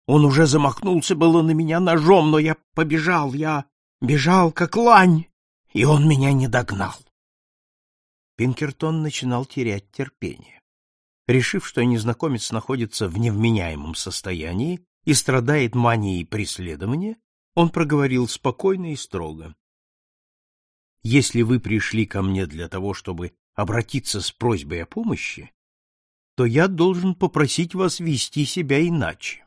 Он уже замахнулся было на меня ножом, но я бежал, как лань, и он меня не догнал. Пинкертон начинал терять терпение. Решив, что незнакомец находится в невменяемом состоянии и страдает манией преследования, он проговорил спокойно и строго: «Если вы пришли ко мне для того, чтобы обратиться с просьбой о помощи, то я должен попросить вас вести себя иначе».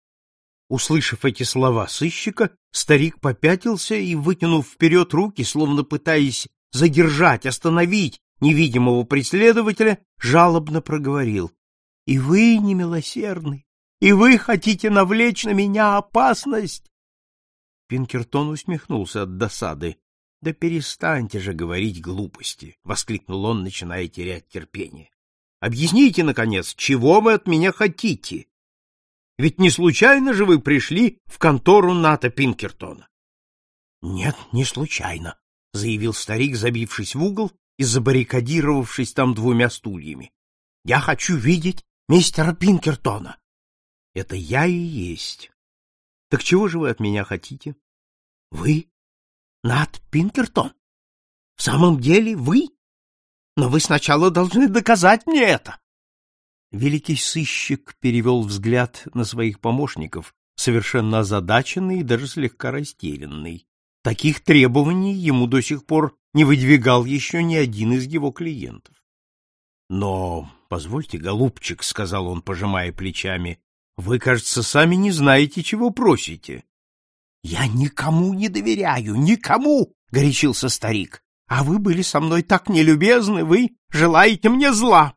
Услышав эти слова сыщика, старик попятился и, вытянув вперед руки, словно пытаясь задержать, остановить невидимого преследователя, жалобно проговорил: «И вы немилосердны, и вы хотите навлечь на меня опасность!» Пинкертон усмехнулся от досады. «Да перестаньте же говорить глупости!» — воскликнул он, начиная терять терпение. «Объясните, наконец, чего вы от меня хотите? Ведь не случайно же вы пришли в контору Ната Пинкертона?» «Нет, не случайно», — заявил старик, забившись в угол и забаррикадировавшись там двумя стульями. «Я хочу видеть мистера Пинкертона». «Это я и есть. Так чего же вы от меня хотите?» «Вы? Нат Пинкертон? В самом деле вы? Но вы сначала должны доказать мне это». Великий сыщик перевел взгляд на своих помощников, совершенно озадаченный и даже слегка растерянный. Таких требований ему до сих пор не выдвигал еще ни один из его клиентов. — Но, позвольте, голубчик, — сказал он, пожимая плечами, — вы, кажется, сами не знаете, чего просите. — Я никому не доверяю, никому, — горячился старик. — А вы были со мной так нелюбезны, вы желаете мне зла.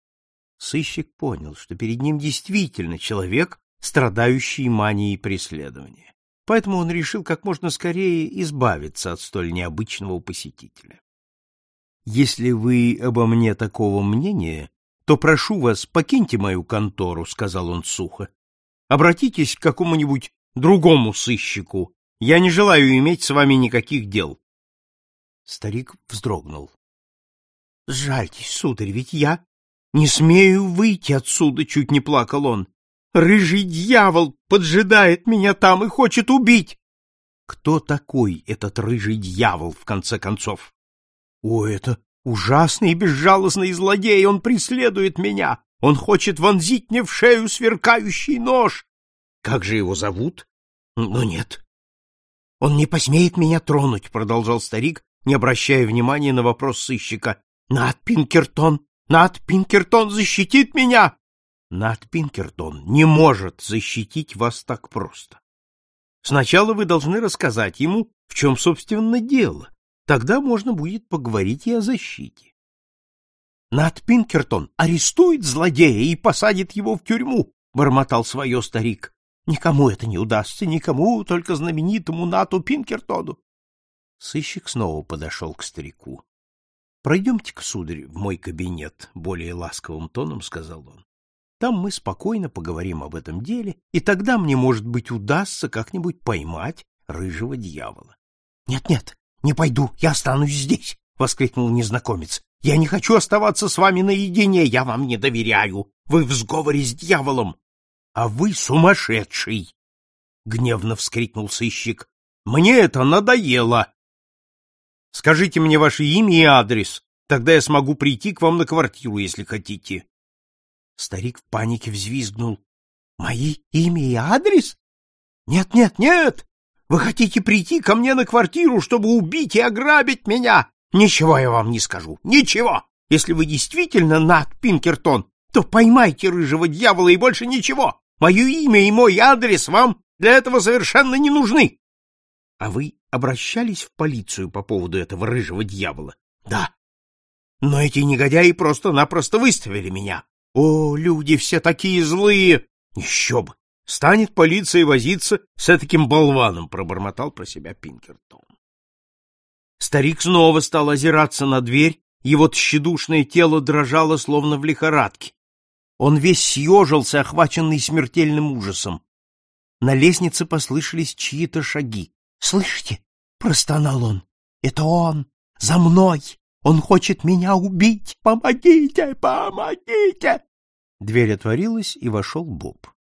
Сыщик понял, что перед ним действительно человек, страдающий манией преследования. Поэтому он решил как можно скорее избавиться от столь необычного посетителя. «Если вы обо мне такого мнения, то прошу вас, покиньте мою контору», — сказал он сухо. «Обратитесь к какому-нибудь другому сыщику. Я не желаю иметь с вами никаких дел». Старик вздрогнул. «Сжальтесь, сударь, ведь я не смею выйти отсюда», — чуть не плакал он. «Рыжий дьявол поджидает меня там и хочет убить». «Кто такой этот рыжий дьявол, в конце концов?» «О, это ужасный и безжалостный злодей, он преследует меня, он хочет вонзить мне в шею сверкающий нож». «Как же его зовут?» «Ну нет, он не посмеет меня тронуть», — продолжал старик, не обращая внимания на вопрос сыщика. «Нат Пинкертон защитит меня!» «Нат Пинкертон не может защитить вас так просто. Сначала вы должны рассказать ему, в чем, собственно, дело. Тогда можно будет поговорить и о защите». «Нат Пинкертон арестует злодея и посадит его в тюрьму», — бормотал свое старик. «Никому это не удастся, никому, только знаменитому Нату Пинкертону». Сыщик снова подошел к старику. «Пройдемте-ка, сударь, в мой кабинет», — более ласковым тоном сказал он. «Там мы спокойно поговорим об этом деле, и тогда мне, может быть, удастся как-нибудь поймать рыжего дьявола». «Нет, не пойду, я останусь здесь», — воскликнул незнакомец. «Я не хочу оставаться с вами наедине, я вам не доверяю. Вы в сговоре с дьяволом». «А вы сумасшедший!» — гневно вскрикнул сыщик. «Мне это надоело. Скажите мне ваше имя и адрес, тогда я смогу прийти к вам на квартиру, если хотите». Старик в панике взвизгнул. «Мои имя и адрес? Нет! Вы хотите прийти ко мне на квартиру, чтобы убить и ограбить меня? Ничего я вам не скажу, ничего! Если вы действительно Нат Пинкертон, то поймайте рыжего дьявола и больше ничего! Мое имя и мой адрес вам для этого совершенно не нужны!» «А вы обращались в полицию по поводу этого рыжего дьявола?» «Да. Но эти негодяи просто-напросто выставили меня. О, люди все такие злые! Еще бы! Станет полиция возиться с этаким болваном», — пробормотал про себя Пинкертон. Старик снова стал озираться на дверь, его тщедушное тело дрожало, словно в лихорадке. Он весь съежился, охваченный смертельным ужасом. На лестнице послышались чьи-то шаги. «Слышите?» — простонал он. «Это он! За мной! Он хочет меня убить! Помогите! Помогите!» Дверь отворилась, и вошел Боб.